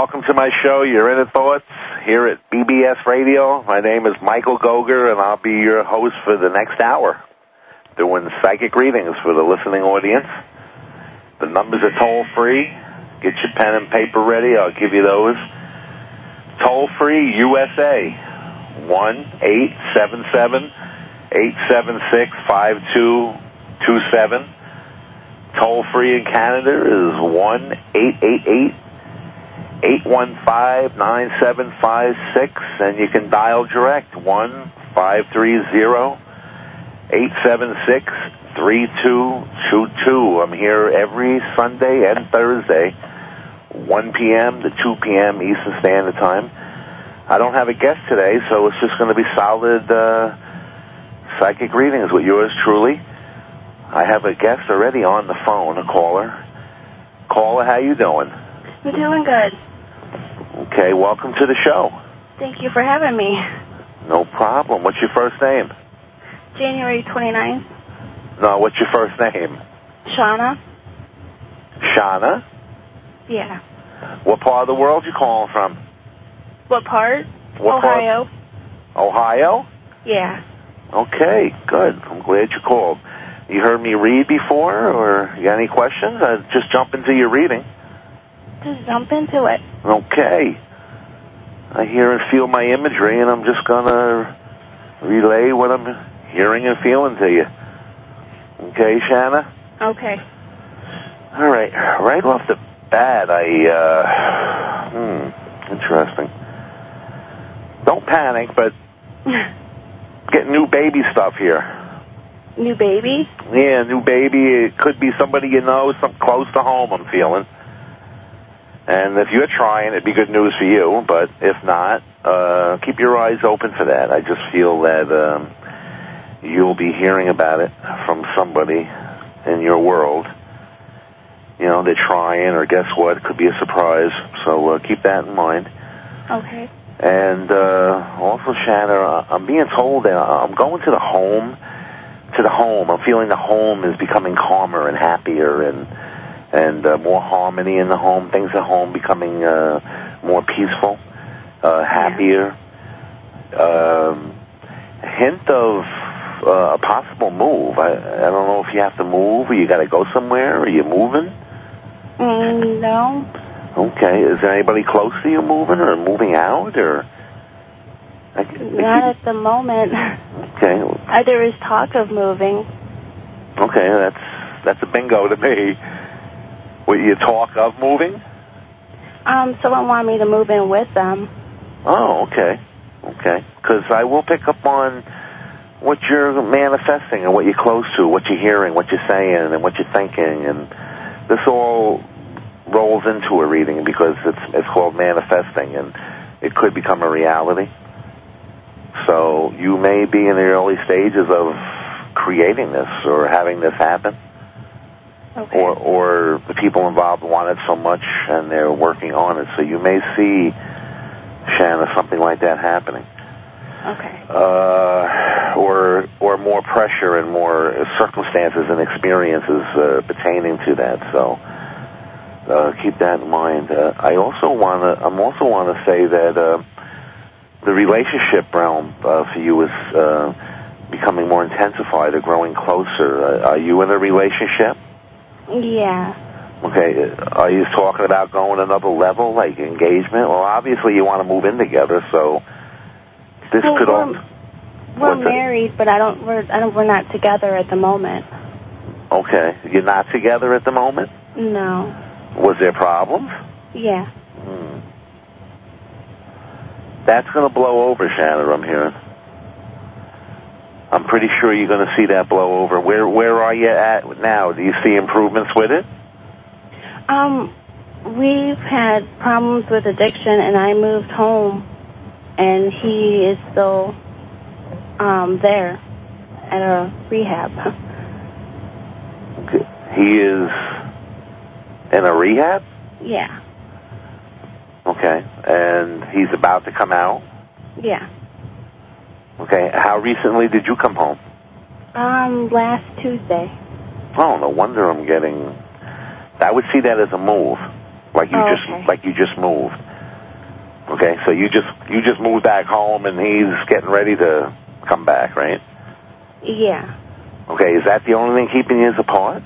welcome to my show, Your Inner Thoughts, here at BBS Radio. My name is Michael Goger, and I'll be your host for the next hour, doing psychic readings for the listening audience. The numbers are toll-free. Get your pen and paper ready. I'll give you those. Toll-free, USA, 1-877-876-5227. Toll-free in Canada is 1-888-815-9756, and you can dial direct, 1-530-876-3222. I'm here every Sunday and Thursday, 1 p.m. to 2 p.m. Eastern Standard Time. I don't have a guest today, so it's just going to be solid psychic readings with yours truly. I have a guest already on the phone, a caller. Caller, how you doing? I'm doing good. Okay, welcome to the show. Thank you for having me. No problem. What's your first name? January 29th. No, what's your first name? Shauna. Shauna? Yeah. What part of the world you calling from? What part? What Ohio. Part? Ohio? Yeah. Okay, good. I'm glad you called. You heard me read before, or you got any questions? Just jump into your reading. Just jump into it. Okay. I hear and feel my imagery, and I'm just going to relay what I'm hearing and feeling to you. Okay, Shanna? Okay. All right. Right off the bat, interesting. Don't panic, but get new baby stuff here. New baby? Yeah, new baby. It could be somebody you know, some close to home, I'm feeling. And if you're trying, it'd be good news for you. But if not, keep your eyes open for that. I just feel that you'll be hearing about it from somebody in your world. You know, they're trying, or guess what? It could be a surprise. So keep that in mind. Okay. And also, Shanna, I'm being told that I'm going to the home. I'm feeling the home is becoming calmer and happier and more harmony in the home. Things at home becoming more peaceful, happier. Hint of a possible move. I don't know if you have to move or you got to go somewhere. Are you moving? No. Okay. Is there anybody close to you moving or moving out or? Not at the moment. Okay. There is talk of moving. Okay, that's a bingo to me. Will you talk of moving? Someone wanted me to move in with them. Oh, okay. Okay. Because I will pick up on what you're manifesting and what you're close to, what you're hearing, what you're saying, and what you're thinking. And this all rolls into a reading because it's called manifesting, and it could become a reality. So you may be in the early stages of creating this or having this happen. Okay. Or the people involved want it so much and they're working on it. So you may see, Shanna, something like that happening. Okay. Or more pressure and more circumstances and experiences pertaining to that. So keep that in mind. I also want to say that the relationship realm for you is becoming more intensified or growing closer. Are you in a relationship? Yeah. Okay. Are you talking about going another level, like engagement? Well, obviously you want to move in together, so this could all. We're married, but we're not together at the moment. Okay. You're not together at the moment? No. Was there problems? Yeah. That's going to blow over, Shanna, I'm hearing. I'm pretty sure you're going to see that blow over. Where are you at now? Do you see improvements with it? We've had problems with addiction, and I moved home, and he is still there at a rehab. Okay. He is in a rehab? Yeah. Okay. And he's about to come out? Yeah. Okay. How recently did you come home? Last Tuesday. Oh, no wonder I would see that as a move. Like you just moved. Okay, so you just moved back home, and he's getting ready to come back, right? Yeah. Okay, is that the only thing keeping you apart?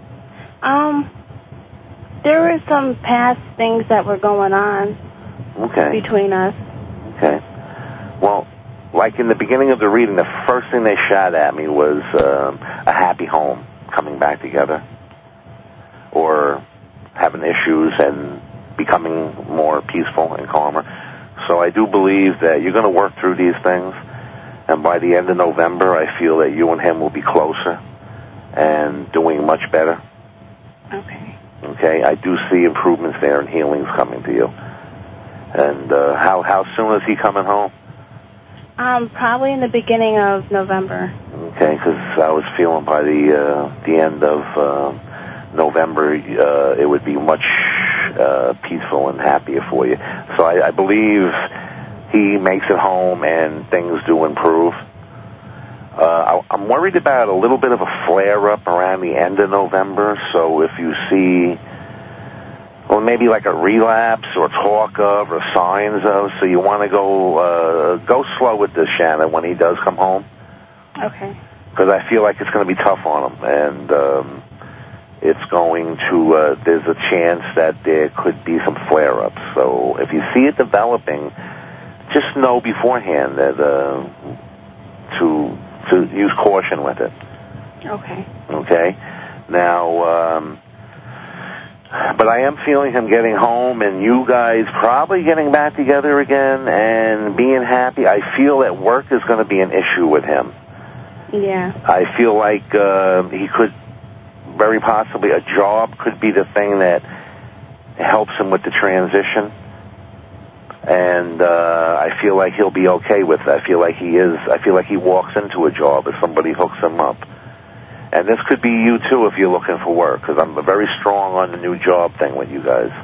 There were some past things that were going on between us. Okay. Well, like in the beginning of the reading, the first thing they shot at me was a happy home coming back together, or having issues and becoming more peaceful and calmer. So I do believe that you're going to work through these things, and by the end of November, I feel that you and him will be closer and doing much better. Okay. Okay, I do see improvements there and healings coming to you. And how soon is he coming home? Probably in the beginning of November. Okay, because I was feeling by the end of November, it would be much peaceful and happier for you. So I believe he makes it home and things do improve. I'm worried about a little bit of a flare-up around the end of November, so if you see, well, maybe like a relapse or talk of or signs of, so you want to go slow with this, Shannon, when he does come home. Okay. Because I feel like it's going to be tough on him, and it's going to, there's a chance that there could be some flare-ups. So if you see it developing, just know beforehand that to use caution with it. Okay. Okay? Now, but I am feeling him getting home and you guys probably getting back together again and being happy. I feel that work is going to be an issue with him. Yeah. I feel like he could, very possibly, a job could be the thing that helps him with the transition. And I feel like he'll be okay with it. I feel like he walks into a job if somebody hooks him up. And this could be you, too, if you're looking for work, because I'm very strong on the new job thing with you guys.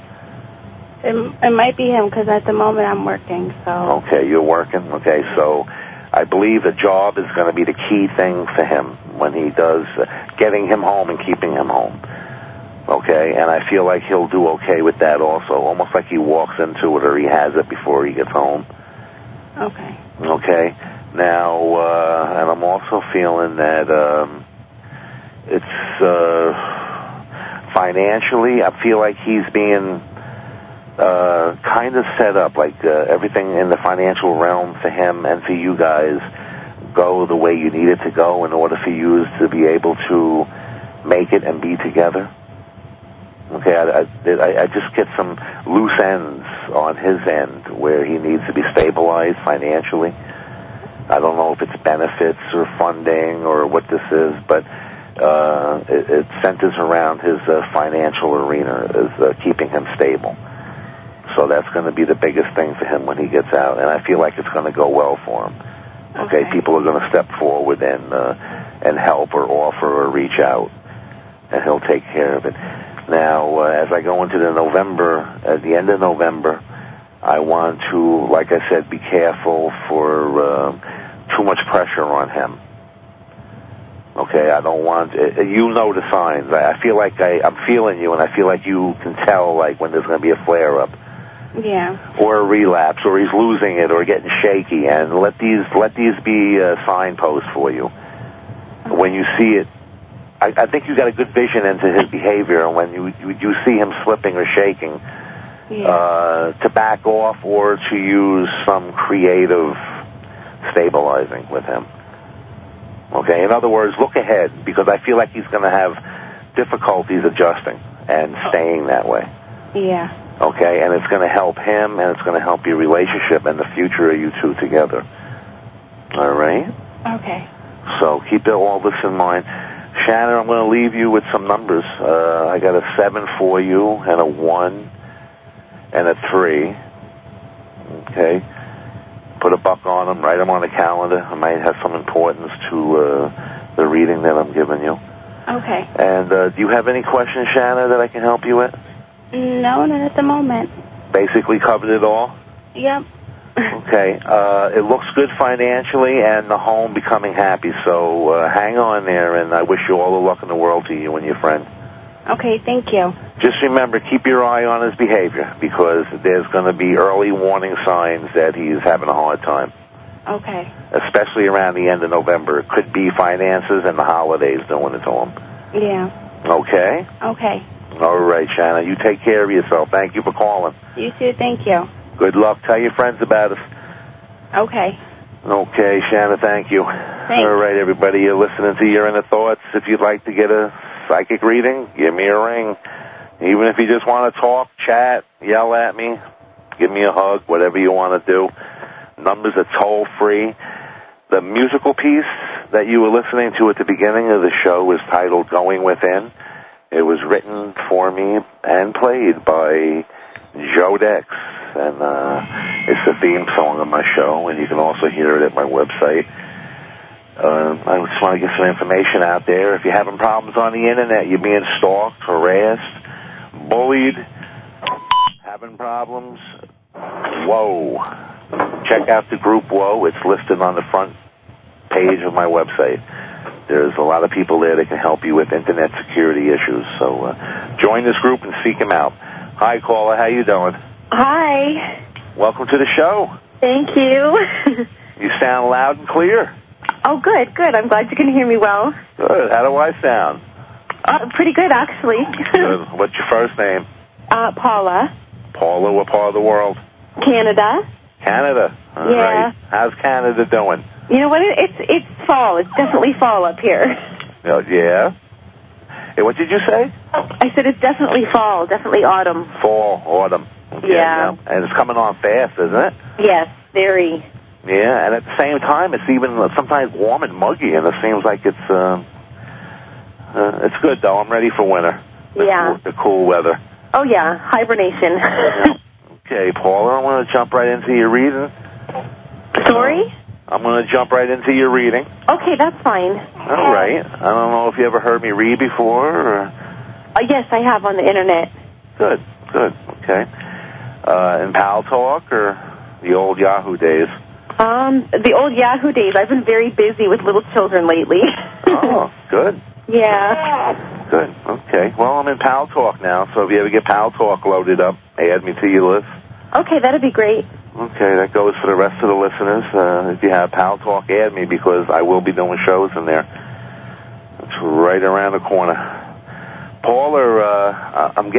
It might be him, because at the moment I'm working, so... Okay, you're working? Okay, so I believe a job is going to be the key thing for him when he does, getting him home and keeping him home. Okay, and I feel like he'll do okay with that also, almost like he walks into it or he has it before he gets home. Okay. Okay, now, and I'm also feeling that it's financially, I feel like he's being kind of set up, like everything in the financial realm for him and for you guys go the way you need it to go in order for you to be able to make it and be together. Okay, I just get some loose ends on his end where he needs to be stabilized financially. I don't know if it's benefits or funding or what this is, but it centers around his financial arena, is keeping him stable. So that's going to be the biggest thing for him when he gets out, and I feel like it's going to go well for him. Okay, people are going to step forward and help or offer or reach out, and he'll take care of it. Now, as I go into at the end of November, I want to, like I said, be careful for too much pressure on him. Okay, I don't want, you know the signs. I feel like I'm feeling you, and I feel like you can tell, like, when there's going to be a flare-up. Yeah. Or a relapse, or he's losing it, or getting shaky, and let these be signposts for you. Okay. When you see it, I think you got a good vision into his behavior, and when you see him slipping or shaking, to back off or to use some creative stabilizing with him. Okay, in other words, look ahead, because I feel like he's going to have difficulties adjusting and staying that way. Yeah. Okay, and it's going to help him, and it's going to help your relationship and the future of you two together. All right? Okay. So keep all this in mind. Shannon, I'm going to leave you with some numbers. I got a 7 for you, and a 1, and a 3. Okay? Put a buck on them, write them on the calendar. I might have some importance to the reading that I'm giving you. Okay. And do you have any questions, Shannon, that I can help you with? No, not at the moment. Basically covered it all? Yep. Okay. It looks good financially and the home becoming happy, so hang on there, and I wish you all the luck in the world to you and your friend. Okay, thank you. Just remember, keep your eye on his behavior, because there's going to be early warning signs that he's having a hard time. Okay. Especially around the end of November. It could be finances and the holidays doing it to him. Yeah. Okay? Okay. All right, Shanna. You take care of yourself. Thank you for calling. You too, thank you. Good luck. Tell your friends about us. Okay. Okay, Shanna, thank you. Thanks. All right, everybody, you're listening to Your Inner Thoughts. If you'd like to get a psychic reading, give me a ring. Even if you just want to talk, chat, yell at me, give me a hug, whatever you want to do. Numbers are toll-free. The musical piece that you were listening to at the beginning of the show is titled Going Within. It was written for me and played by Joe Dex, and it's the theme song of my show, and you can also hear it at my website. I just want to get some information out there. If you're having problems on the internet, you're being stalked, harassed, bullied, having problems, whoa. Check out the group Whoa. It's listed on the front page of my website. There's a lot of people there that can help you with internet security issues. So join this group and seek them out. Hi, caller. How you doing? Hi. Welcome to the show. Thank you. You sound loud and clear. Oh, good, good. I'm glad you can hear me well. Good. How do I sound? Pretty good, actually. Good. What's your first name? Paula. Paula, what part of the world? Canada. Canada. All yeah. Right. How's Canada doing? You know what? It's fall. It's definitely fall up here. Oh, yeah? Hey, what did you say? I said it's definitely fall, definitely autumn. Fall, autumn. Okay, yeah. And it's coming on fast, isn't it? Yes, very. Yeah, and at the same time, it's even sometimes warm and muggy, and it seems like it's good, though. I'm ready for winter. The cool weather. Oh, yeah, hibernation. Yeah. Okay, Paula, I want to jump right into your reading. Sorry? I'm going to jump right into your reading. Okay, that's fine. All right. I don't know if you ever heard me read before, or... Yes, I have on the internet. Good, okay. In Pal Talk, or the old Yahoo days? The old Yahoo days. I've been very busy with little children lately. Oh, good. Yeah. Good, okay. Well, I'm in Pal Talk now, so if you ever get Pal Talk loaded up, add me to your list. Okay, that'd be great. Okay, that goes for the rest of the listeners. If you have Pal Talk, add me, because I will be doing shows in there. It's right around the corner. Paula, I'm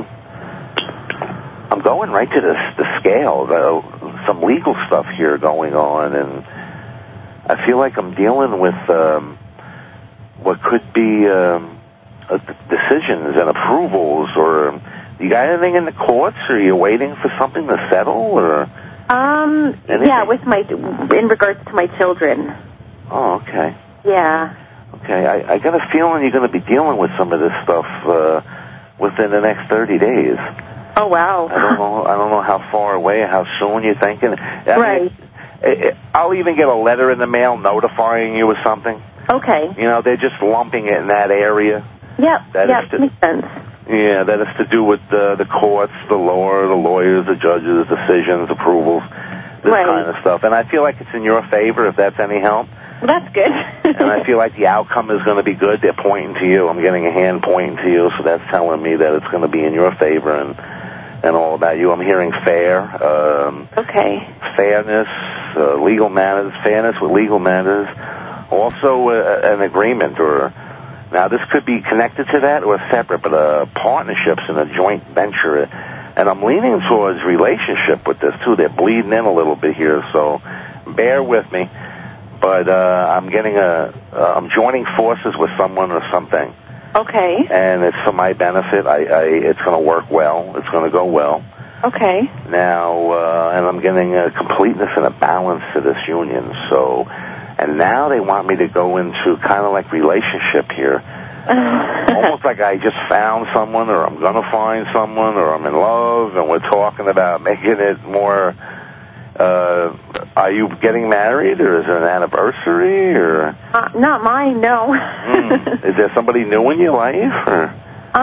going right to the scale. Some legal stuff here going on, and I feel like I'm dealing with what could be decisions and approvals, or you got anything in the courts, or are you waiting for something to settle, or anything? Yeah, in regards to my children. Oh, okay. Yeah. Okay, I got a feeling you're going to be dealing with some of this stuff within the next 30 days. Oh, wow. I don't know how far away, how soon you're thinking. Right. I'll even get a letter in the mail notifying you of something. Okay. You know, they're just lumping it in that area. Yep, makes sense. Yeah, that is to do with the courts, the law, the lawyers, the judges, decisions, approvals, this kind of stuff. And I feel like it's in your favor, if that's any help. Well, that's good. And I feel like the outcome is going to be good. They're pointing to you. I'm getting a hand pointing to you, so that's telling me that it's going to be in your favor and all about you. I'm hearing fair. Okay. Fairness, legal matters, fairness with legal matters. Also an agreement, or now this could be connected to that or separate, but partnerships and a joint venture. And I'm leaning towards relationship with this too. They're bleeding in a little bit here, so bear with me. But I'm joining forces with someone or something. Okay. And it's for my benefit. It's going to work well. It's going to go well. Okay. Now, and I'm getting a completeness and a balance to this union. So, and now they want me to go into kind of like relationship here. Almost like I just found someone, or I'm going to find someone, or I'm in love, and we're talking about making it more... are you getting married, or is there an anniversary, or? Not mine, no. Is there somebody new in your life, or?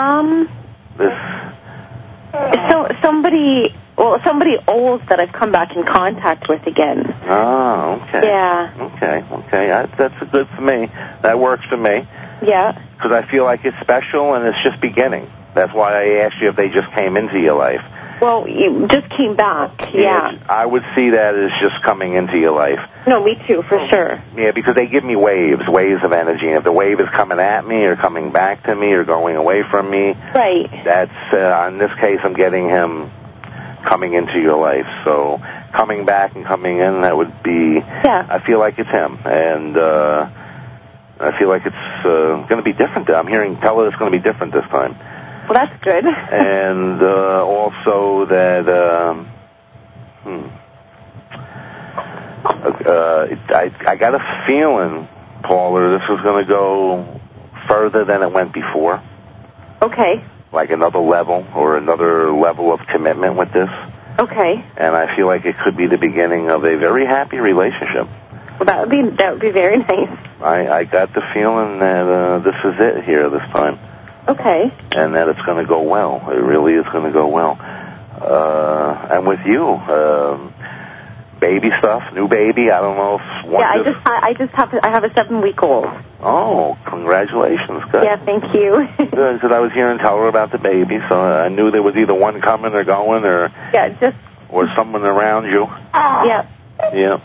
Somebody old that I've come back in contact with again. Oh, okay. Yeah. Okay. That's good for me. That works for me. Yeah. Because I feel like it's special and it's just beginning. That's why I asked you if they just came into your life. Well, you just came back, yeah. I would see that as just coming into your life. No, me too, for sure. Yeah, because they give me waves of energy. And if the wave is coming at me or coming back to me or going away from me, right. That's, in this case, I'm getting him coming into your life. So coming back and coming in, that would be, yeah. I feel like it's him. And I feel like it's going to be different. I'm hearing, tell her it's going to be different this time. Well, that's good. And also that I got a feeling, Paula, this was going to go further than it went before. Okay. Like another level or another level of commitment with this. Okay. And I feel like it could be the beginning of a very happy relationship. Well, that would be very nice. I got the feeling that this is it here this time. Okay. And that it's going to go well. It really is going to go well. And with you, baby stuff, new baby. I don't know if one. Yeah, I have a 7-week-old. Oh, congratulations! Good. Yeah, thank you. Good, because I was hearing tell her about the baby, so I knew there was either one coming or going, or or someone around you. Yeah. Yeah.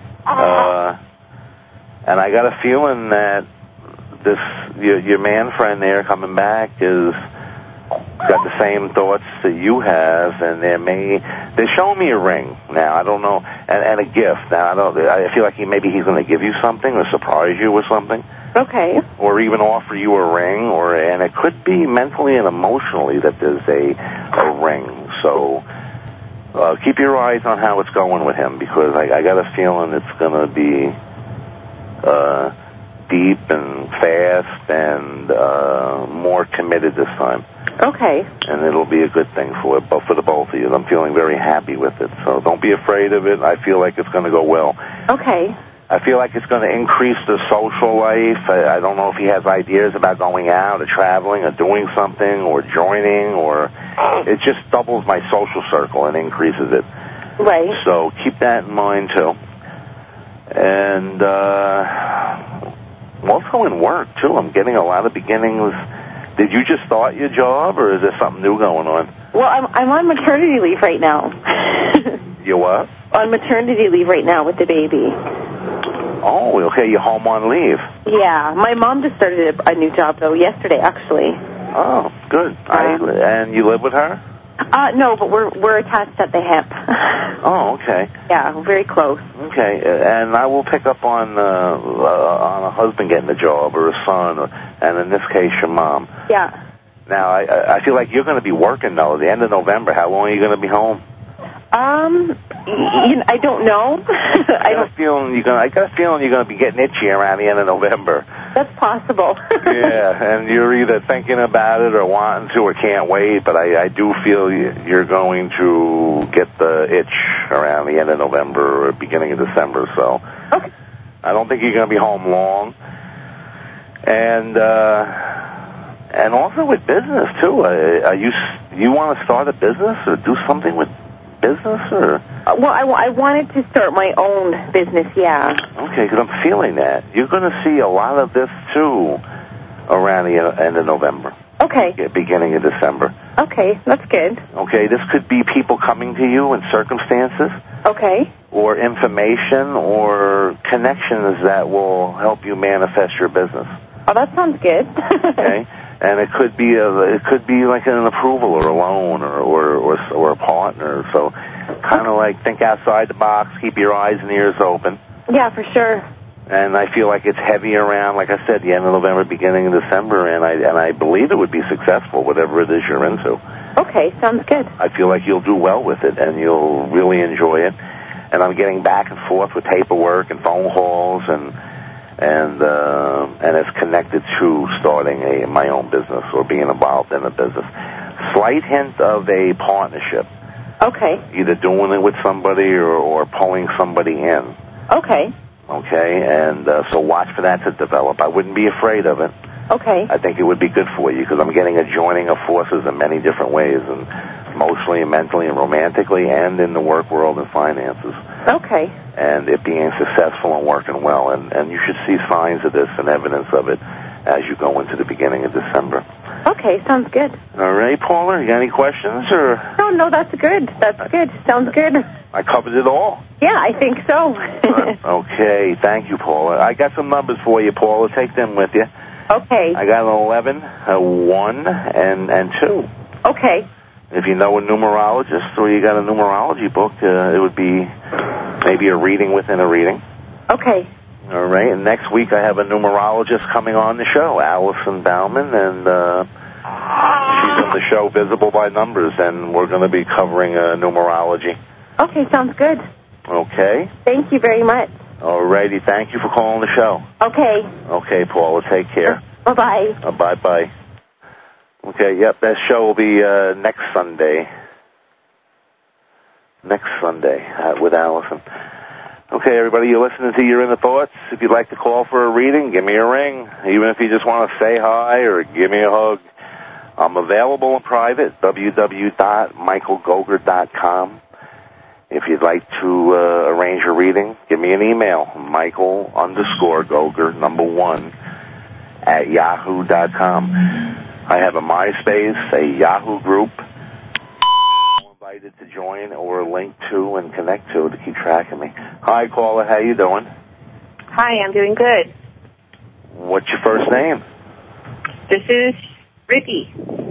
And I got a feeling that this your man friend there coming back is got the same thoughts that you have, and they're showing me a ring now. I don't know, and a gift. Now I feel like maybe he's going to give you something or surprise you with something. Okay. Or even offer you a ring, and it could be mentally and emotionally that there's a ring. So keep your eyes on how it's going with him, because I got a feeling it's going to be deep and fast and more committed this time. Okay. And it'll be a good thing for the both of you. I'm feeling very happy with it. So don't be afraid of it. I feel like it's going to go well. Okay. I feel like it's going to increase the social life. I don't know if he has ideas about going out or traveling or doing something or joining, or it just doubles my social circle and increases it. Right. So keep that in mind, too. And also in work, too. I'm getting a lot of beginnings. Did you just start your job, or is there something new going on? Well, I'm on maternity leave right now. You what? On maternity leave right now with the baby. Oh, okay. You're home on leave. Yeah. My mom just started a new job, though, yesterday, actually. Oh, good. And you live with her? No, but we're attached at the hip. Oh, okay. Yeah, very close. Okay, and I will pick up on a husband getting a job or a son, and in this case, your mom. Yeah. Now, I feel like you're going to be working, though, at the end of November. How long are you going to be home? I don't know. I got a feeling you're going to be getting itchy around the end of November. That's possible. Yeah, and you're either thinking about it or wanting to or can't wait, but I do feel you're going to get the itch around the end of November or beginning of December, so okay. I don't think you're going to be home long. And also with business, too. You want to start a business or do something with business, or? Well, I wanted to start my own business, yeah. Okay, because I'm feeling that. You're going to see a lot of this, too, around the end of November. Okay. Beginning of December. Okay, that's good. Okay, this could be people coming to you in circumstances. Okay. Or information or connections that will help you manifest your business. Oh, that sounds good. Okay. And it could be like an approval or a loan or a partner. So kind of like think outside the box, keep your eyes and ears open. Yeah, for sure. And I feel like it's heavy around, like I said, the end of November, beginning of December, and I believe it would be successful, whatever it is you're into. Okay, sounds good. I feel like you'll do well with it, and you'll really enjoy it. And I'm getting back and forth with paperwork and phone calls, and it's connected to starting my own business or being involved in a business. Slight hint of a partnership. Okay. Either doing it with somebody or pulling somebody in. Okay. Okay, and so watch for that to develop. I wouldn't be afraid of it. Okay. I think it would be good for you because I'm getting a joining of forces in many different ways, and emotionally and mentally and romantically and in the work world and finances. Okay. And it being successful and working well, and you should see signs of this and evidence of it as you go into the beginning of December. Okay, sounds good. All right, Paula, you got any questions? Or No, that's good. That's good. Sounds good. I covered it all? Yeah, I think so. Okay, thank you, Paula. I got some numbers for you, Paula. Take them with you. Okay. I got an 11, a 1, and 2. Okay. If you know a numerologist or you got a numerology book, it would be maybe a reading within a reading. Okay. All right, and next week I have a numerologist coming on the show, Allison Bauman, and she's on the show Visible by Numbers, and we're going to be covering numerology. Okay, sounds good. Okay. Thank you very much. All righty, thank you for calling the show. Okay. Okay, Paula, take care. Bye-bye. Bye-bye. Okay, yep, that show will be next Sunday. Next Sunday with Allison. Okay, everybody, you're listening to Your Inner Thoughts. If you'd like to call for a reading, give me a ring. Even if you just want to say hi or give me a hug. I'm available in private, www.michaelgoger.com. If you'd like to arrange a reading, give me an email, Michael_Goger1 @yahoo.com. I have a MySpace, a Yahoo group. Invited to join or link to and connect to keep track of me. Hi, caller. How you doing? Hi, I'm doing good. What's your first name? This is Ricky.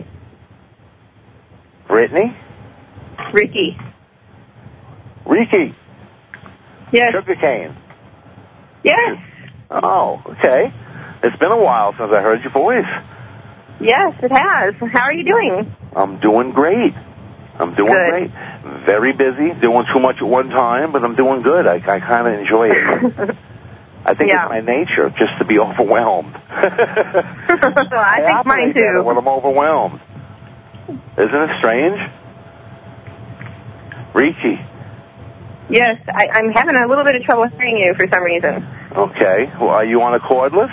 Brittany? Ricky. Ricky? Yes. Sugarcane? Yes. Oh, okay. It's been a while since I heard your voice. Yes, it has. How are you doing? I'm doing great. Great. Very busy, doing too much at one time, but I'm doing good. I kind of enjoy it. I think it's my nature, just to be overwhelmed. I think mine too. When I'm overwhelmed. Isn't it strange? Ricky. Yes, I'm having a little bit of trouble hearing you for some reason. Okay. Well, are you on a cordless?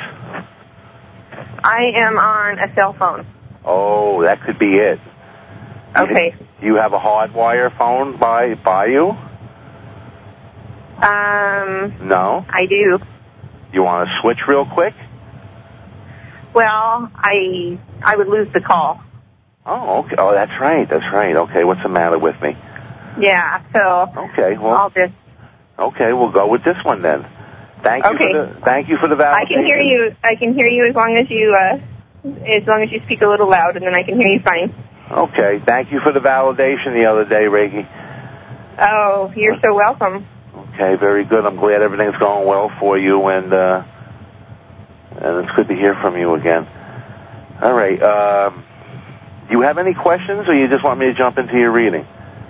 I am on a cell phone. Oh, that could be it. Okay. You have a hardwire phone by you? No? I do. You want to switch real quick? Well, I would lose the call. Oh, okay. Oh, that's right. Okay, what's the matter with me? Yeah, so okay, well, I'll just... Okay, we'll go with this one then. Thank you for the validation. I can hear you as long as you speak a little loud, and then I can hear you fine. Okay, thank you for the validation the other day, Reiki. Oh, you're so welcome. Okay, very good. I'm glad everything's going well for you, and it's good to hear from you again. All right. Do you have any questions, or you just want me to jump into your reading?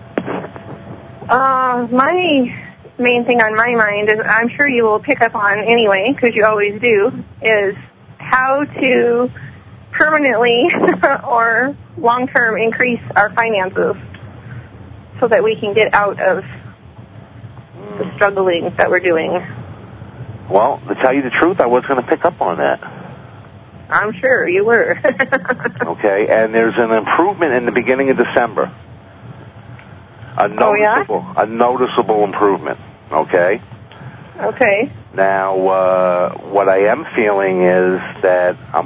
My main thing on my mind is, I'm sure you will pick up on anyway, because you always do, is how to permanently or long-term increase our finances so that we can get out of the struggling that we're doing. Well, to tell you the truth, I was going to pick up on that. I'm sure you were. Okay, and there's an improvement in the beginning of December. A noticeable improvement, okay? Okay. Now, what I am feeling is that I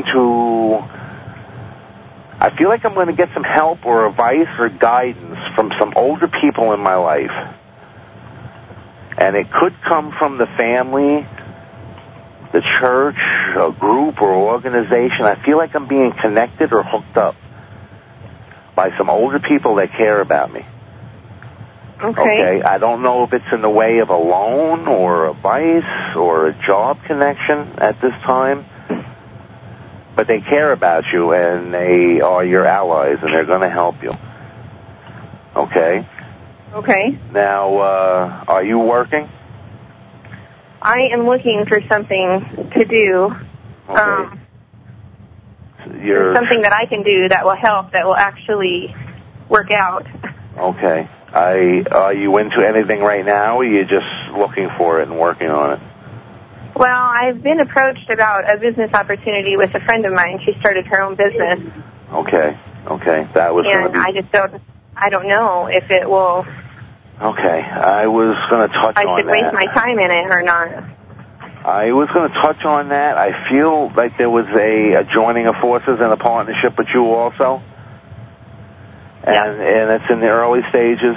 feel like I'm going to get some help or advice or guidance from some older people in my life. And it could come from the family, the church, a group or organization. I feel like I'm being connected or hooked up by some older people that care about me. Okay. I don't know if it's in the way of a loan or advice or a job connection at this time, but they care about you and they are your allies and they're going to help you. Okay. Okay. Now, are you working? I am looking for something to do. Okay. Something that I can do that will help, that will actually work out. Okay. Are you into anything right now, or are you just looking for it and working on it? Well, I've been approached about a business opportunity with a friend of mine. She started her own business. Okay. That was going to be... I don't know if it will... Okay. I was going to touch on that. I should waste my time in it or not. I was going to touch on that. I feel like there was a joining of forces and a partnership with you also. And it's in the early stages.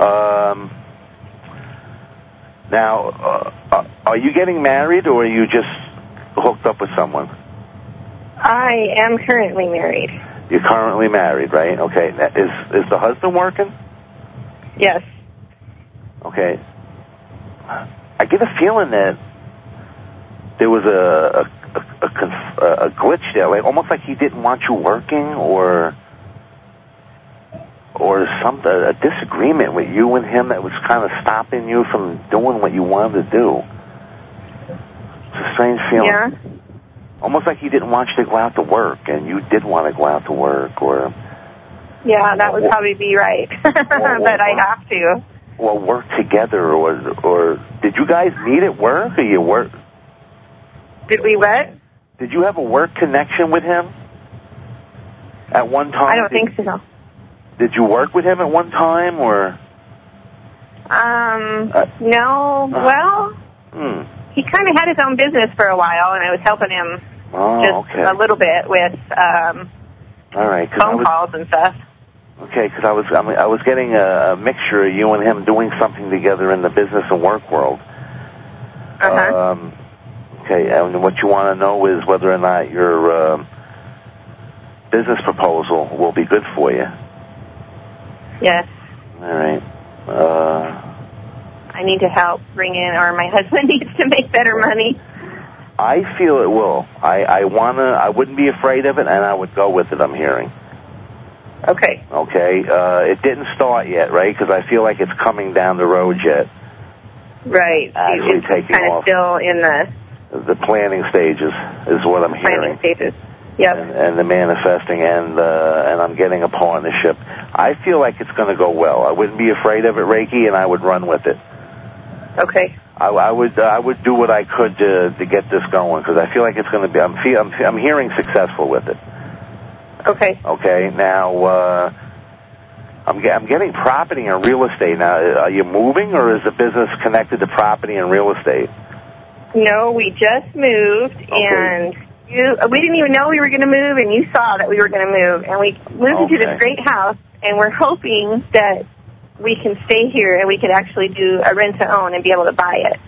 Now, are you getting married, or are you just hooked up with someone? I am currently married. You're currently married, right? Okay. Is the husband working? Yes. Okay. I get a feeling that there was a glitch there, like almost like he didn't want you working, or a disagreement with you and him that was kind of stopping you from doing what you wanted to do. It's a strange feeling. Yeah. Almost like he didn't want you to go out to work, and you did want to go out to work, or... Yeah, that would probably be right. But I have to. Or work together, or... Did you guys meet at work, or you work... Did we what? Did you have a work connection with him at one time? I don't think so. Did you work with him at one time, or? No. Well, he kind of had his own business for a while, and I was helping him a little bit with all right, phone calls and stuff. Okay, because I was getting a mixture of you and him doing something together in the business and work world. Okay, and what you want to know is whether or not your business proposal will be good for you. Yes. All right. I need to help bring in, or my husband needs to make better money. I feel it will. I wouldn't be afraid of it, and I would go with it, I'm hearing. Okay. Okay. It didn't start yet, right? Because I feel like it's coming down the road yet. Right. Actually it's taking kind of off. Still in the planning stages is what I'm hearing. Planning stages. Yep. And the manifesting, and I'm getting a partnership. I feel like it's going to go well. I wouldn't be afraid of it, Reiki, and I would run with it. Okay. I would do what I could to get this going, because I feel like it's going to be. I'm hearing successful with it. Okay. Okay. Now I'm getting property and real estate. Now, are you moving, or is the business connected to property and real estate? No, we just moved, and we didn't even know we were going to move, and you saw that we were going to move, and we moved into this great house, and we're hoping that we can stay here and we can actually do a rent-to-own and be able to buy it.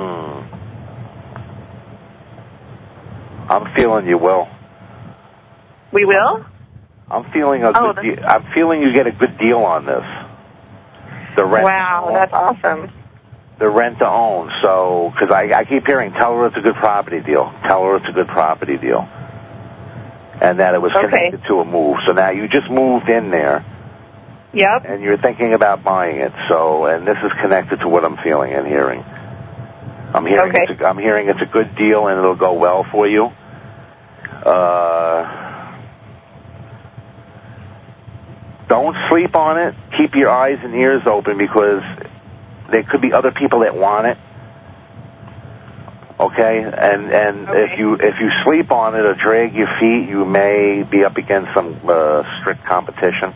I'm feeling you will. We will? I'm feeling I'm feeling you get a good deal on this. The rent. Wow, that's awesome. The rent-to-own. So, because I keep hearing, tell her it's a good property deal. Tell her it's a good property deal. And that it was connected to a move. So now you just moved in there. Yep. And you're thinking about buying it. So, and this is connected to what I'm feeling and hearing. I'm hearing it's a good deal, and it'll go well for you. Don't sleep on it. Keep your eyes and ears open, because there could be other people that want it. Okay? And if you sleep on it or drag your feet, you may be up against some strict competition.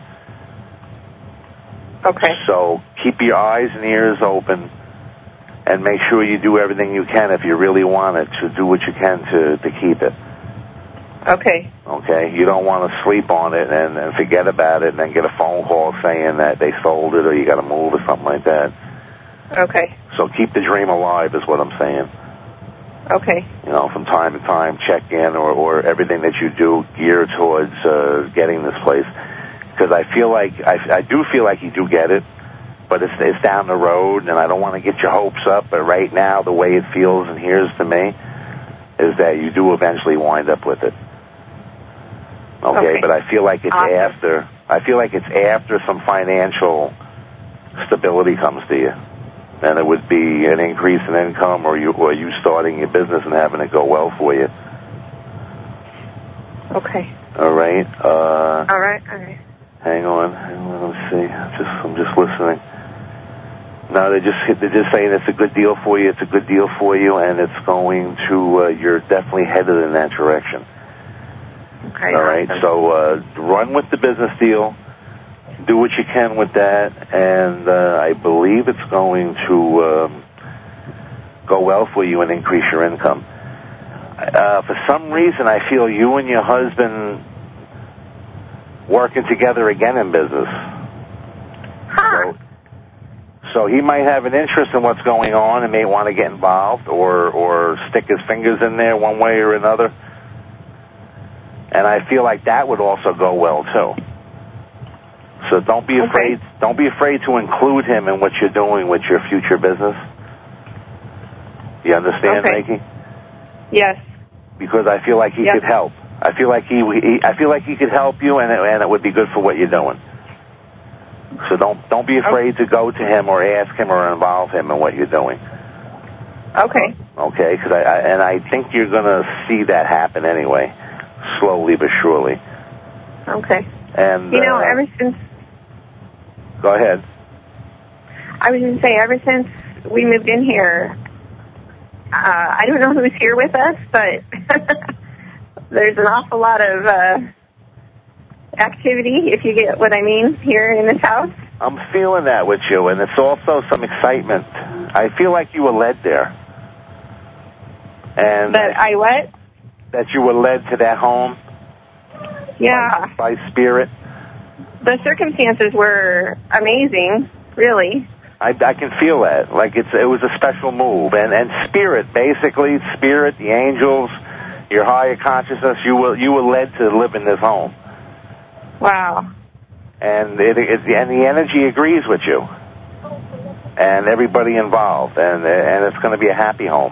Okay. So keep your eyes and ears open, and make sure you do everything you can, if you really want it, to do what you can to keep it. Okay. Okay? You don't want to sleep on it and forget about it and then get a phone call saying that they sold it or you got to move or something like that. Okay. So keep the dream alive is what I'm saying. Okay. You know, from time to time, check in or everything that you do geared towards getting this place. Because I feel like, I do feel like you do get it, but it's down the road, and I don't want to get your hopes up, but right now, the way it feels and hears to me is that you do eventually wind up with it. Okay, but I feel like it's after. I feel like it's after some financial stability comes to you, and it would be an increase in income, or you starting your business and having it go well for you. Okay. All right. All right. Hang on. Let's see. I'm just listening. No, they're just saying it's a good deal for you. It's a good deal for you, and it's going to. You're definitely headed in that direction. Okay. All right. So run with the business deal. Do what you can with that, and I believe it's going to go well for you and increase your income. For some reason, I feel you and your husband working together again in business. Huh. So he might have an interest in what's going on and may want to get involved or stick his fingers in there one way or another. And I feel like that would also go well too. So don't be afraid. Don't be afraid to include him in what you're doing with your future business. You understand, Reiki? Yes. Because I feel like he could help. I feel like he could help you, and it would be good for what you're doing. So don't be afraid to go to him or ask him or involve him in what you're doing. Okay. Okay, because I think you're going to see that happen anyway, slowly but surely. Okay. And ever since. Go ahead. I was going to say, ever since we moved in here, I don't know who's here with us, but there's an awful lot of activity, if you get what I mean, here in this house. I'm feeling that with you, and it's also some excitement. I feel like you were led there. And That I what? That you were led to that home. Yeah. By spirit. The circumstances were amazing, really. I can feel that. Like it was a special move. And spirit, basically, spirit, the angels, your higher consciousness, you were led to live in this home. Wow. And and the energy agrees with you. And everybody involved. And it's going to be a happy home.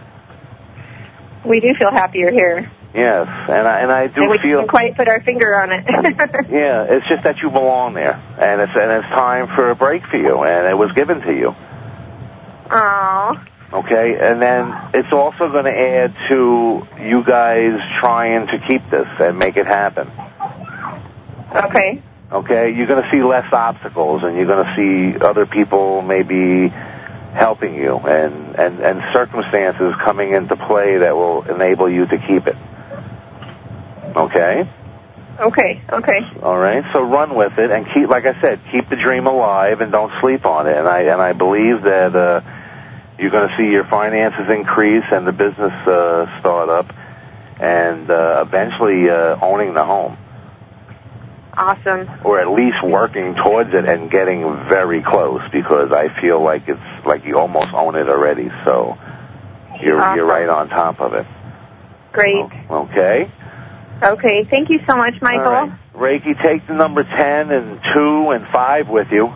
We do feel happier here. Yes, and I do and we feel. Can't quite put our finger on it. Yeah, it's just that you belong there, and it's time for a break for you, and it was given to you. Aww. Okay, and then it's also going to add to you guys trying to keep this and make it happen. Okay. Okay, you're going to see less obstacles, and you're going to see other people maybe helping you, and circumstances coming into play that will enable you to keep it. Okay? Okay. All right, so run with it, and keep, like I said, keep the dream alive and don't sleep on it. And I believe that you're going to see your finances increase and the business start up, and eventually owning the home. Awesome. Or at least working towards it and getting very close, because I feel like it's like you almost own it already. So you're right on top of it. Great. Okay. Okay. Thank you so much, Michael. All right. Reiki, take the number 10 and 2 and 5 with you.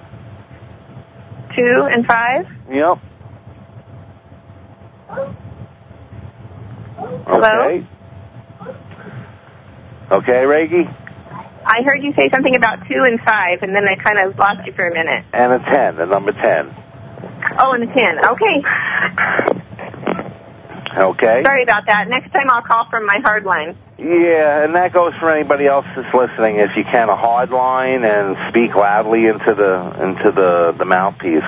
2 and 5? Yep. Hello? Okay. Okay, Reiki? I heard you say something about 2 and 5, and then I kind of lost you for a minute. And a 10, the number 10. Oh, and a 10. Okay. Okay. Sorry about that. Next time I'll call from my hard line. Yeah, and that goes for anybody else that's listening. If you can, a hard line, and speak loudly into the mouthpiece.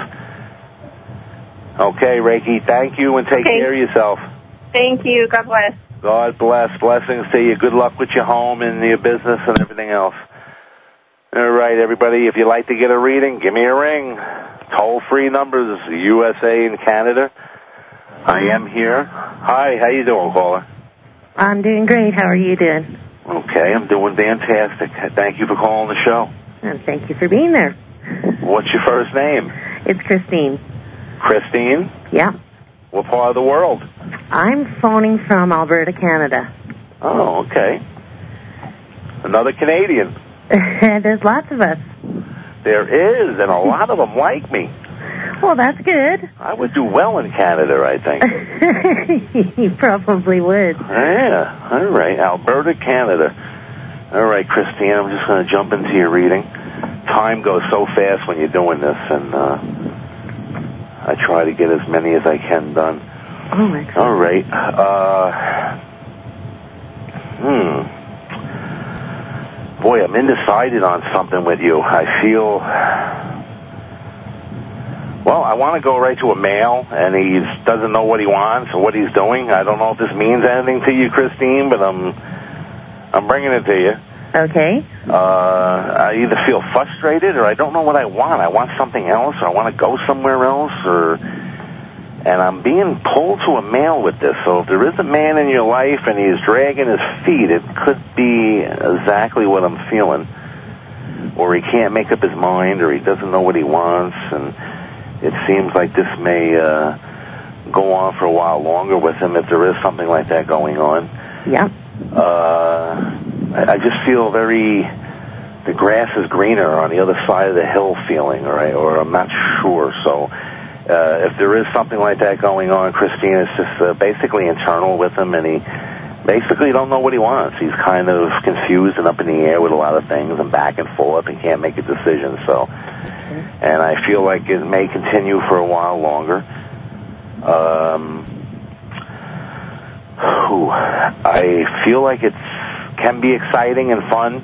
Okay, Reiki, thank you, and take care of yourself. Thank you. God bless. God bless. Blessings to you. Good luck with your home and your business and everything else. All right, everybody, if you'd like to get a reading, give me a ring. Toll-free numbers, USA and Canada. I am here. Hi, how you doing, caller? I'm doing great. How are you doing? Okay, I'm doing fantastic. Thank you for calling the show. And thank you for being there. What's your first name? It's Christine. Christine? Yeah. What part of the world? I'm phoning from Alberta, Canada. Oh, okay. Another Canadian. There's lots of us. There is, and a lot of them like me. Well, that's good. I would do well in Canada, I think. You probably would. Yeah, all right. Alberta, Canada. All right, Christine, I'm just going to jump into your reading. Time goes so fast when you're doing this, and I try to get as many as I can done. Oh, excellent. All right. Boy, I'm undecided on something with you. I feel... Well, I want to go right to a male, and he doesn't know what he wants or what he's doing. I don't know if this means anything to you, Christine, but I'm bringing it to you. Okay. I either feel frustrated or I don't know what I want. I want something else, or I want to go somewhere else, or And I'm being pulled to a male with this. So if there is a man in your life and he's dragging his feet, it could be exactly what I'm feeling. Or he can't make up his mind, or he doesn't know what he wants, and it seems like this may go on for a while longer with him if there is something like that going on. Yeah. I just feel the grass is greener on the other side of the hill feeling, or I'm not sure. So if there is something like that going on, Christine, it's just basically internal with him, and he basically don't know what he wants. He's kind of confused and up in the air with a lot of things and back and forth and can't make a decision. So, and I feel like it may continue for a while longer. I feel like it can be exciting and fun,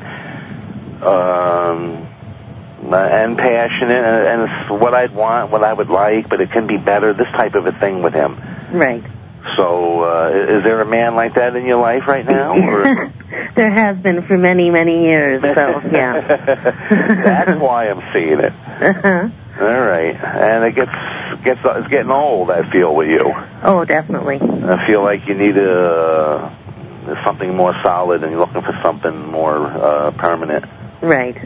and passionate, and it's what I'd want, what I would like, but it can be better, this type of a thing with him. Right. So, is there a man like that in your life right now? Or? There has been for many, many years, so, yeah. That's why I'm seeing it. Uh-huh. All right. And it's getting old, I feel, with you. Oh, definitely. I feel like you need something more solid, and you're looking for something more permanent. Right.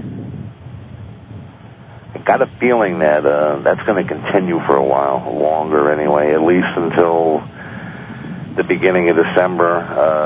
I got a feeling that that's going to continue for a while, longer anyway, at least until the beginning of December.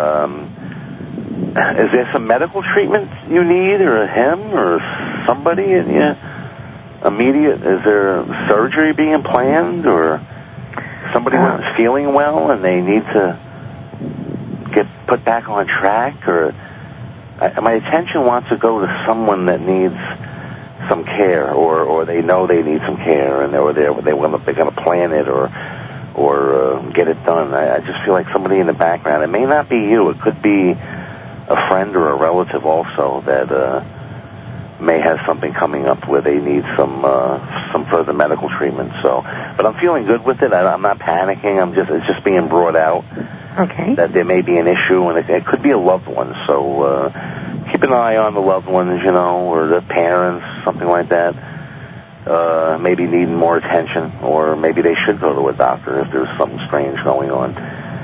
Is there some medical treatment you need, or him, or somebody in you? Immediate? Is there surgery being planned, or somebody wasn't feeling well and they need to get put back on track? Or my attention wants to go to someone that needs some care, or they know they need some care, and they're going to plan it or get it done. I just feel like somebody in the background. It may not be you. It could be a friend or a relative also that may have something coming up where they need some further medical treatment. So, but I'm feeling good with it. I'm not panicking. It's just being brought out. Okay. That there may be an issue, and it could be a loved one. So keep an eye on the loved ones, or the parents, something like that. Maybe needing more attention, or maybe they should go to a doctor if there's something strange going on.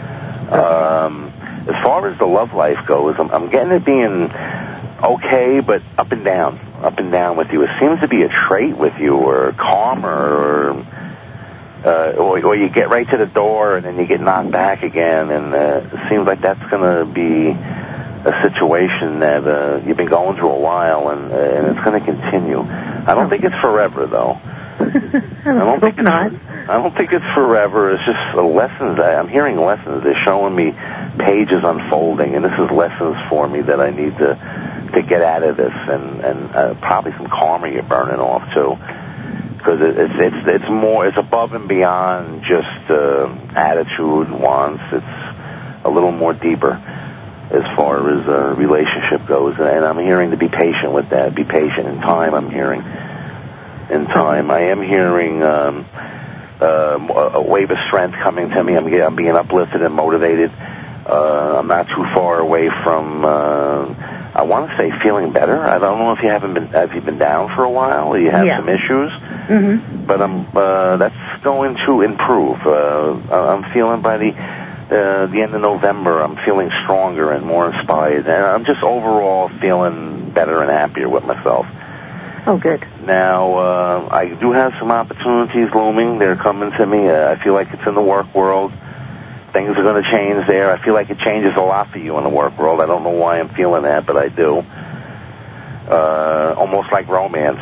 As far as the love life goes, I'm getting it being okay, but up and down with you. It seems to be a trait with you, or calmer, or you get right to the door and then you get knocked back again, and it seems like that's going to be a situation that you've been going through a while, and it's going to continue. I don't think it's forever, though. I don't think it's forever. It's just lessons. I'm hearing lessons. They're showing me pages unfolding, and this is lessons for me that I need to get out of this, and probably some karma you're burning off too, because it's more. It's above and beyond just attitude and wants. It's a little more deeper as far as a relationship goes, and I'm hearing to be patient with that. Be patient in time. I'm hearing in time. I am hearing a wave of strength coming to me. I'm being uplifted and motivated. I'm not too far away from. I want to say feeling better. I don't know if you have you been down for a while, or you have some issues. Mm-hmm. But that's going to improve. I'm feeling by the end of November, I'm feeling stronger and more inspired, and I'm just overall feeling better and happier with myself. Oh, good. Now, I do have some opportunities looming. They're coming to me. I feel like it's in the work world. Things are going to change there. I feel like it changes a lot for you in the work world. I don't know why I'm feeling that, but I do. Almost like romance.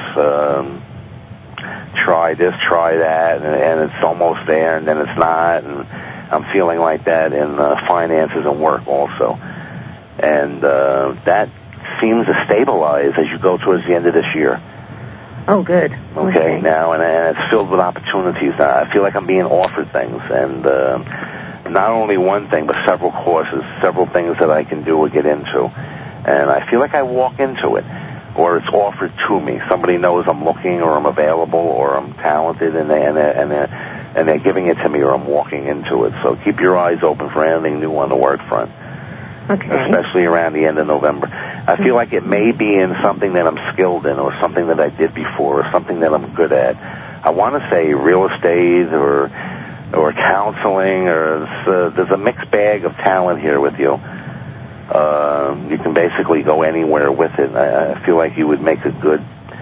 Try this, try that, and it's almost there, and then it's not. And I'm feeling like that in finances and work also. And that seems to stabilize as you go towards the end of this year. Oh, good. Okay. Now, and it's filled with opportunities. Now, I feel like I'm being offered things, and not only one thing, but several courses, several things that I can do or get into. And I feel like I walk into it, or it's offered to me. Somebody knows I'm looking, or I'm available, or I'm talented, and they're giving it to me, or I'm walking into it. So keep your eyes open for anything new on the work front. Okay. Especially around the end of November. I feel like it may be in something that I'm skilled in, or something that I did before, or something that I'm good at. I want to say real estate, or or counseling, or there's a mixed bag of talent here with you. You can basically go anywhere with it. I feel like you would make a good,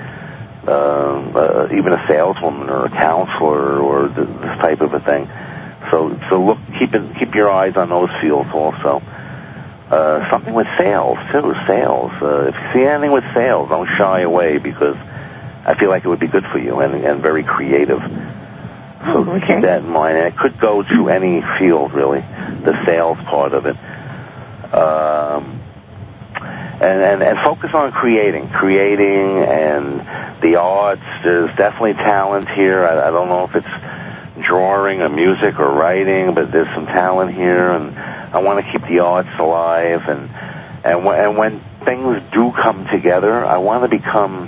even a saleswoman or a counselor or this type of a thing. So look, keep your eyes on those fields also. Something with sales too. Sales. If you see anything with sales, don't shy away, because I feel like it would be good for you and very creative. So keep that in mind. And it could go to any field, really, the sales part of it. And focus on creating and the arts. There's definitely talent here. I don't know if it's drawing or music or writing, but there's some talent here, and I want to keep the arts alive. And when things do come together, I want to become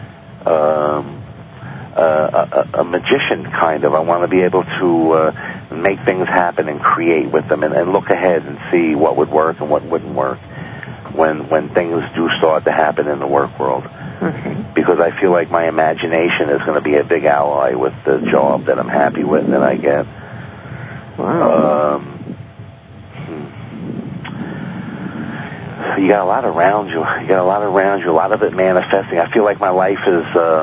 a magician, kind of. I want to be able to make things happen and create with them, and look ahead and see what would work and what wouldn't work when things do start to happen in the work world. Okay. Because I feel like my imagination is going to be a big ally with the job that I'm happy with and that I get. Wow. You got a lot around you. A lot of it manifesting. I feel like my life is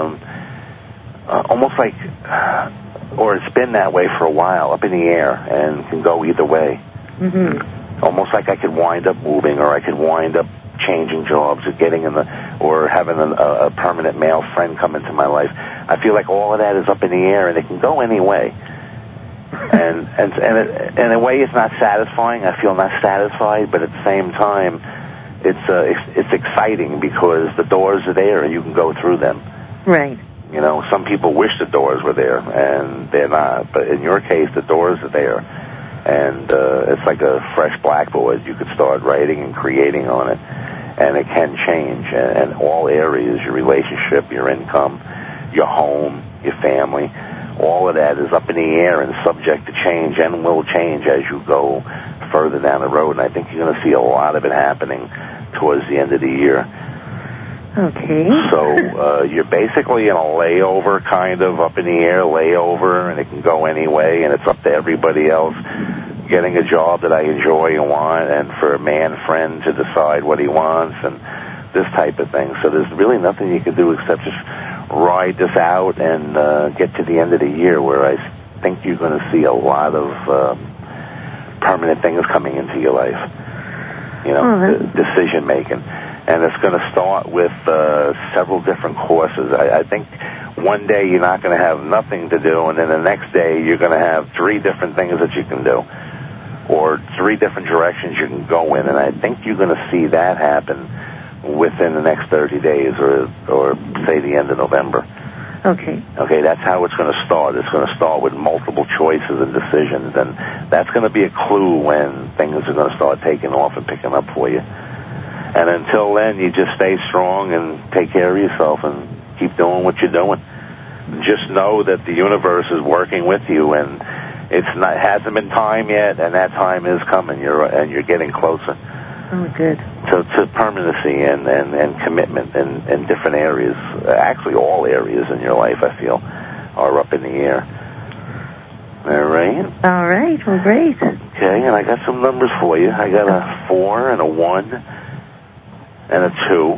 almost like, or it's been that way for a while, up in the air, and can go either way. Mm-hmm. Almost like I could wind up moving, or I could wind up changing jobs, or having a permanent male friend come into my life. I feel like all of that is up in the air, and it can go any way. And in a way, it's not satisfying. I feel not satisfied, but at the same time, it's exciting, because the doors are there and you can go through them. Right. You know, some people wish the doors were there, and they're not. But in your case, the doors are there, and it's like a fresh blackboard. You could start writing and creating on it, and it can change. And all areas, your relationship, your income, your home, your family, all of that is up in the air and subject to change, and will change as you go further down the road. And I think you're going to see a lot of it happening towards the end of the year. Okay. So you're basically in a layover, kind of up in the air layover, and it can go any way, and it's up to everybody else getting a job that I enjoy and want, and for a man friend to decide what he wants, and this type of thing. So there's really nothing you can do except just ride this out and get to the end of the year, where I think you're going to see a lot of permanent things coming into your life. You know, decision making. And it's going to start with several different courses. I think one day you're not going to have nothing to do, and then the next day you're going to have 3 different things that you can do, or 3 different directions you can go in. And I think you're going to see that happen within the next 30 days, or say the end of November. Okay. Okay, that's how it's going to start. It's going to start with multiple choices and decisions, and that's going to be a clue when things are going to start taking off and picking up for you. And until then, you just stay strong and take care of yourself and keep doing what you're doing. Just know that the universe is working with you, and hasn't been time yet, and that time is coming. You're getting closer. Oh, good. To permanency and commitment in different areas. Actually, all areas in your life, I feel, are up in the air. All right? All right. Well, great. Okay, and I got some numbers for you. I got a 4 and a 1 and a 2.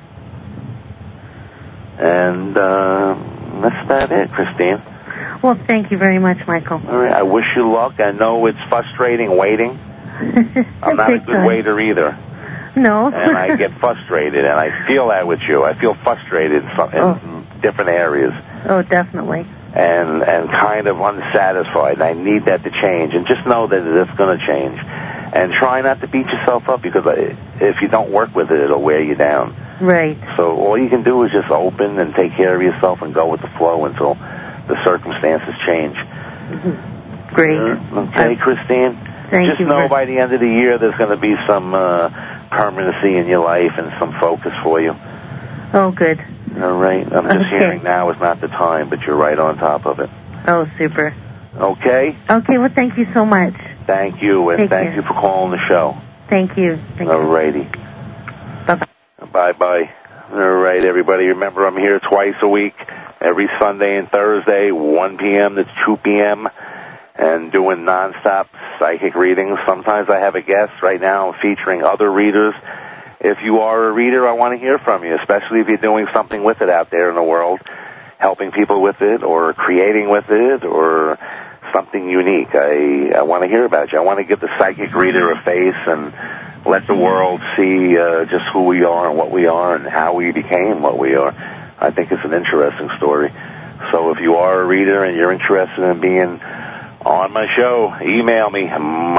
And that's about it, Christine. Well, thank you very much, Michael. All right, I wish you luck. I know it's frustrating waiting. I'm not a good waiter either. No. And I get frustrated, and I feel that with you. I feel frustrated in different areas. Oh, definitely. And kind of unsatisfied. I need that to change. And just know that it's going to change. And try not to beat yourself up, because if you don't work with it, it'll wear you down. Right. So all you can do is just open and take care of yourself and go with the flow until the circumstances change. Mm-hmm. Great. Okay, Christine? Just know by the end of the year there's going to be some permanency in your life and some focus for you. Oh, good. All right. I'm just hearing now is not the time, but you're right on top of it. Oh, super. Okay? Okay, well, thank you so much. Thank you, and thank you for calling the show. Thank you. All righty. Bye-bye. Bye-bye. All right, everybody. Remember, I'm here twice a week, every Sunday and Thursday, 1 p.m. to 2 p.m., and doing nonstop psychic readings. Sometimes I have a guest. Right now I'm featuring other readers. If you are a reader, I want to hear from you, especially if you're doing something with it out there in the world, helping people with it or creating with it or something unique. I want to hear about you. I want to give the psychic reader a face and let the world see just who we are and what we are and how we became what we are. I think it's an interesting story. So if you are a reader and you're interested in being on my show, email me,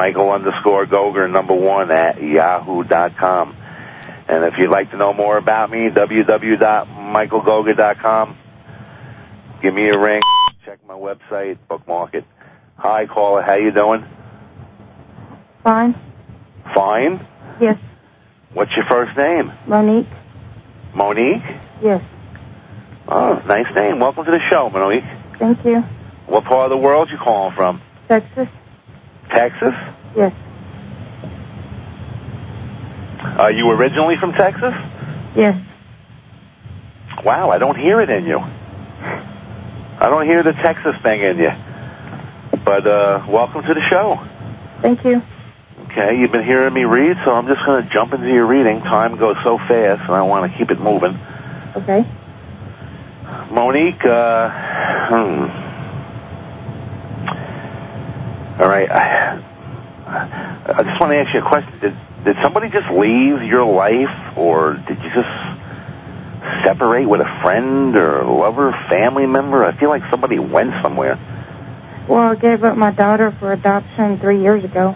Michael_Goger1 @ yahoo.com. And if you'd like to know more about me, www.michaelgoger.com. Give me a ring, check my website, bookmark it. Hi, caller, how you doing? Fine. Fine? Yes. What's your first name? Monique. Monique? Yes. Oh, nice name. Welcome to the show, Monique. Thank you. What part of the world you calling from? Texas. Texas? Yes. Are you originally from Texas? Yes. Wow, I don't hear it in you. I don't hear the Texas thing in you. But welcome to the show. Thank you. Okay, you've been hearing me read, so I'm just going to jump into your reading. Time goes so fast, and I want to keep it moving. Okay. Monique, all right. I just want to ask you a question. Did somebody just leave your life, or did you just separate with a friend or lover, family member? I feel like somebody went somewhere. Well, I gave up my daughter for adoption 3 years ago.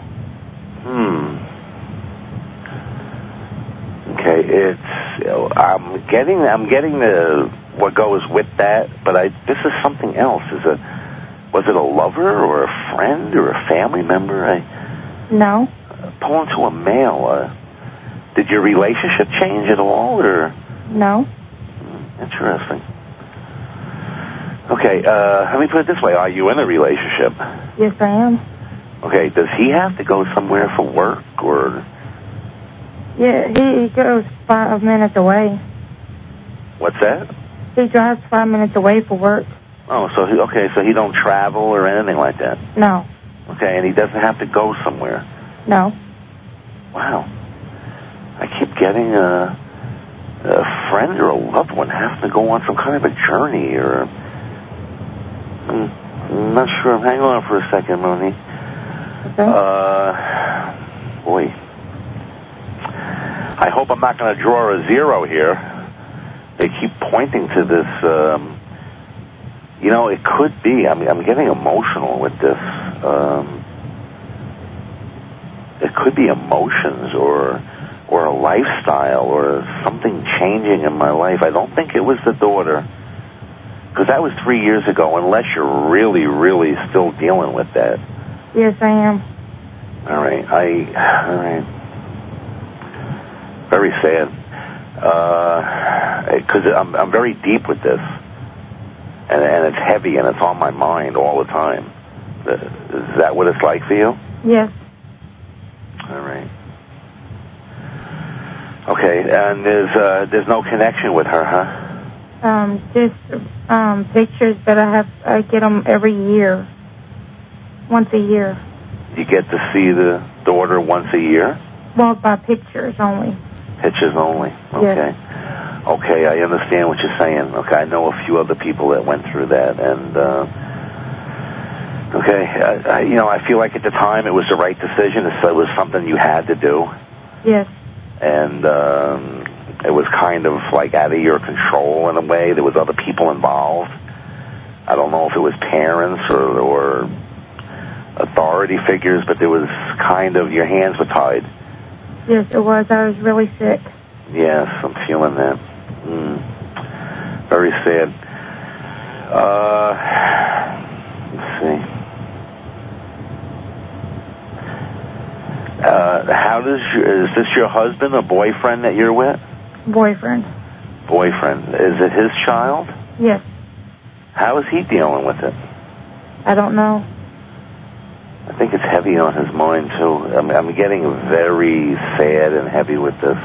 Okay, I'm getting the what goes with that, but this is something else. Was it a lover or a friend or a family member? No. Pulling to a male. Did your relationship change at all, or? No. Interesting. Okay, let me put it this way. Are you in a relationship? Yes, I am. Okay, does he have to go somewhere for work, or? Yeah, he goes 5 minutes away. What's that? He drives 5 minutes away for work. Oh, so he don't travel or anything like that? No. Okay, and he doesn't have to go somewhere? No. Wow. I keep getting a friend or a loved one having to go on some kind of a journey, or I'm not sure. Hang on for a second, Monique. Okay. Boy. I hope I'm not going to draw a zero here. They keep pointing to this. It could be. I'm getting emotional with this. It could be emotions or a lifestyle or something changing in my life. I don't think it was the daughter, because that was 3 years ago, unless you're really, really still dealing with that. Yes, I am. All right. All right. Very sad. Because I'm very deep with this. And it's heavy, and it's on my mind all the time. Is that what it's like for you? Yes. All right. Okay, and there's no connection with her, huh? Just pictures that I get them every year. Once a year. You get to see the daughter once a year? Well, by pictures only. Pictures only. Okay. Yes. Okay, I understand what you're saying. Okay, I know a few other people that went through that, and I feel like at the time it was the right decision. It was something you had to do. Yes. And it was kind of like out of your control in a way. There was other people involved. I don't know if it was parents or authority figures, but there was kind of, your hands were tied. Yes, it was. I was really sick. Yes, I'm feeling that. Very sad. Let's see. Is this your husband or boyfriend that you're with? Boyfriend. Boyfriend. Is it his child? Yes. How is he dealing with it? I don't know. I think it's heavy on his mind, too. I'm getting very sad and heavy with this.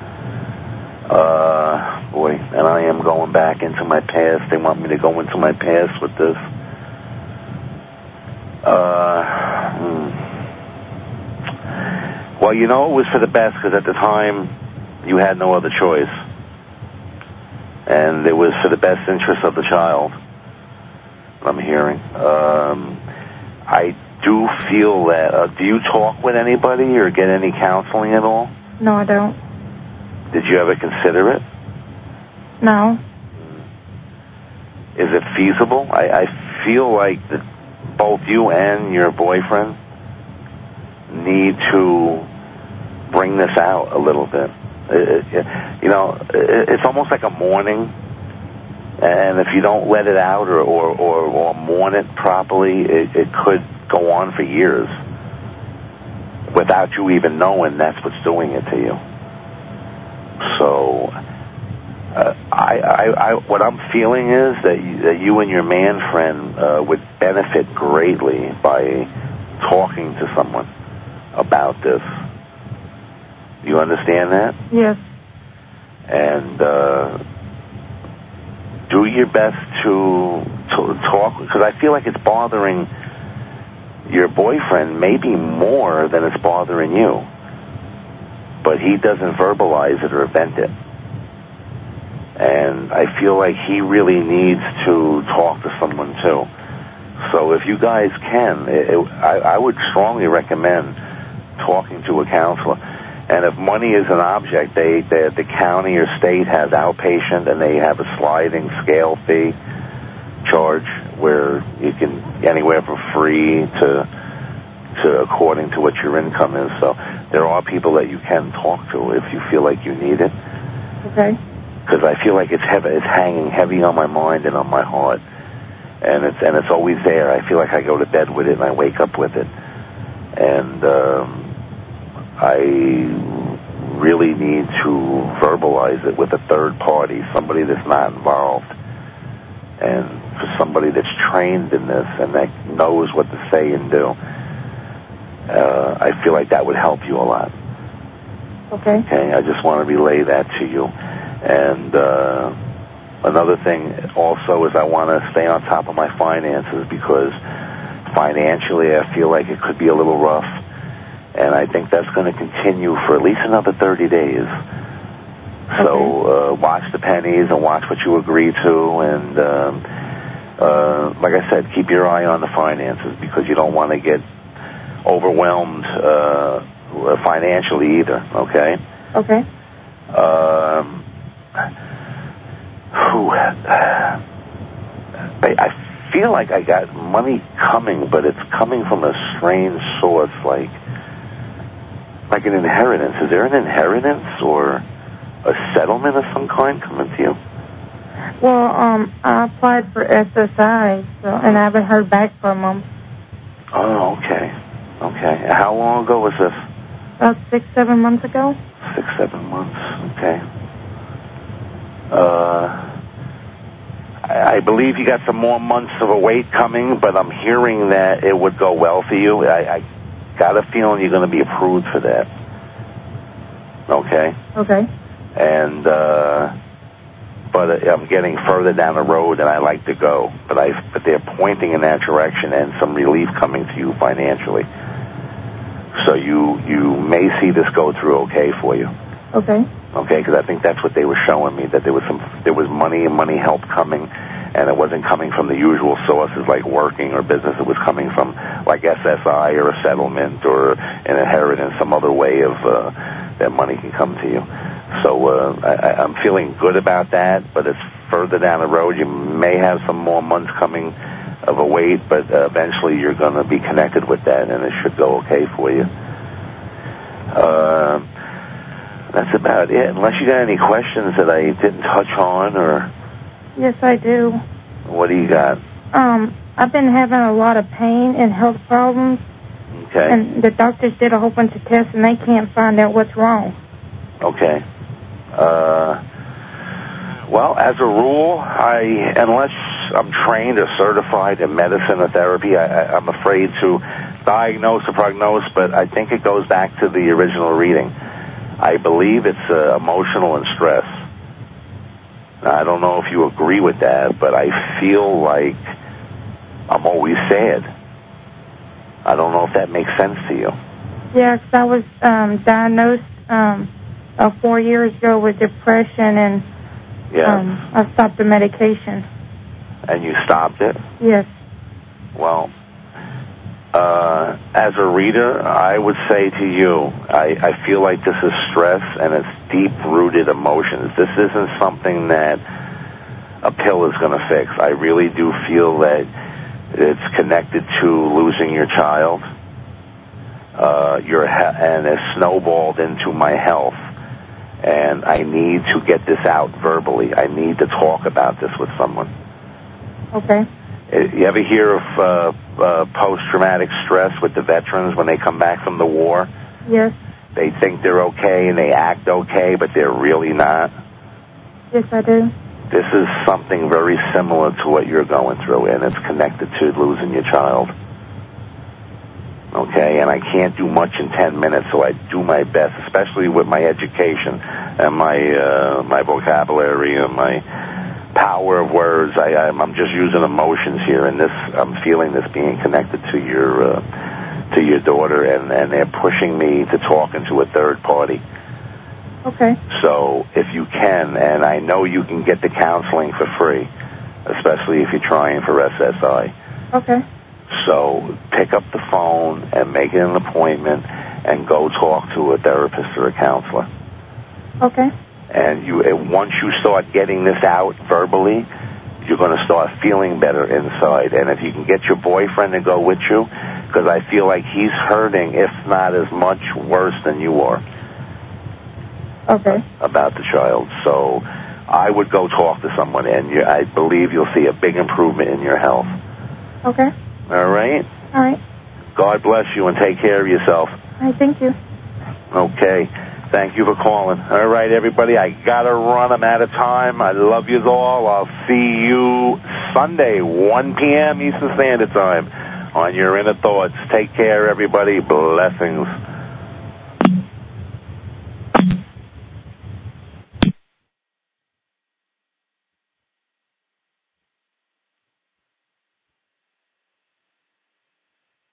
Boy, and I am going back into my past. They want me to go into my past with this. Well, you know, it was for the best because at the time you had no other choice. And it was for the best interest of the child, I'm hearing. I do feel that... do you talk with anybody or get any counseling at all? No, I don't. Did you ever consider it? No. Is it feasible? I feel like that both you and your boyfriend need to bring this out a little bit. It's almost like a mourning, and if you don't let it out or mourn it properly, it could go on for years without you even knowing that's what's doing it to you. So, what I'm feeling is that you and your man friend would benefit greatly by talking to someone about this. You understand that? Yes. And do your best to talk, because I feel like it's bothering your boyfriend maybe more than it's bothering you. But he doesn't verbalize it or vent it. And I feel like he really needs to talk to someone too. So if you guys can, I would strongly recommend talking to a counselor. And if money is an object, the county or state has outpatient, and they have a sliding scale fee charge where you can anywhere from free to according to what your income is. So there are people that you can talk to if you feel like you need it. Okay. Because I feel like it's hanging heavy on my mind and on my heart, and it's always there. I feel like I go to bed with it and I wake up with it, and I really need to verbalize it with a third party, somebody that's not involved, and for somebody that's trained in this and that knows what to say and do. I feel like that would help you a lot. Okay. Okay, I just want to relay that to you. And another thing also is I want to stay on top of my finances, because financially I feel like it could be a little rough. And I think that's going to continue for at least another 30 days. Okay. So watch the pennies and watch what you agree to. And like I said, keep your eye on the finances, because you don't want to get overwhelmed financially either, okay? Okay. I feel like I got money coming, but it's coming from a strange source, like an inheritance. Is there an inheritance or a settlement of some kind coming to you? Well, I applied for SSI, and I haven't heard back from them. Oh, okay. Okay. How long ago was this? About 6-7 months ago. 6-7 months. Okay. I believe you got some more months of a wait coming, but I'm hearing that it would go well for you. I got a feeling you're going to be approved for that. Okay? Okay. And, but I'm getting further down the road than I like to go. But they're pointing in that direction, and some relief coming to you financially. So you may see this go through okay for you. Okay. Okay, because I think that's what they were showing me, that there was money and money help coming, and it wasn't coming from the usual sources like working or business. It was coming from like SSI or a settlement or an inheritance, some other way of that money can come to you. So I'm feeling good about that, but it's further down the road. You may have some more months coming of a wait, but eventually you're going to be connected with that, and it should go okay for you. That's about it. Unless you got any questions that I didn't touch on, or... Yes, I do. What do you got? I've been having a lot of pain and health problems. Okay. And the doctors did a whole bunch of tests, and they can't find out what's wrong. Okay. Well, as a rule, unless I'm trained or certified in medicine or therapy, I'm afraid to diagnose or prognose, but I think it goes back to the original reading. I believe it's emotional and stress. Now, I don't know if you agree with that, but I feel like I'm always sad. I don't know if that makes sense to you. Yes, I was diagnosed 4 years ago with depression, and I stopped the medication. And you stopped it? Yes. Well, as a reader, I would say to you, I feel like this is stress and it's deep-rooted emotions. This isn't something that a pill is going to fix. I really do feel that it's connected to losing your child. And it's snowballed into my health. And I need to get this out verbally. I need to talk about this with someone. Okay. You ever hear of post-traumatic stress with the veterans when they come back from the war? Yes. They think they're okay and they act okay, but they're really not? Yes, I do. This is something very similar to what you're going through, and it's connected to losing your child. Okay, and I can't do much in 10 minutes, so I do my best, especially with my education and my vocabulary and my power of words. I'm just using emotions here, and I'm feeling this being connected to your daughter, and they're pushing me to talk into a third party. Okay. So if you can, and I know you can get the counseling for free, especially if you're trying for SSI. Okay. So pick up the phone and make an appointment and go talk to a therapist or a counselor. Okay. And once you start getting this out verbally, you're going to start feeling better inside. And if you can get your boyfriend to go with you, because I feel like he's hurting, if not as much worse than you are. Okay. About the child. So I would go talk to someone, and I believe you'll see a big improvement in your health. Okay. All right? All right. God bless you, and take care of yourself. All right, thank you. Okay. Thank you for calling. All right, everybody, I got to run. I'm out of time. I love you all. I'll see you Sunday, 1 p.m. Eastern Standard Time on Your Inner Thoughts. Take care, everybody. Blessings.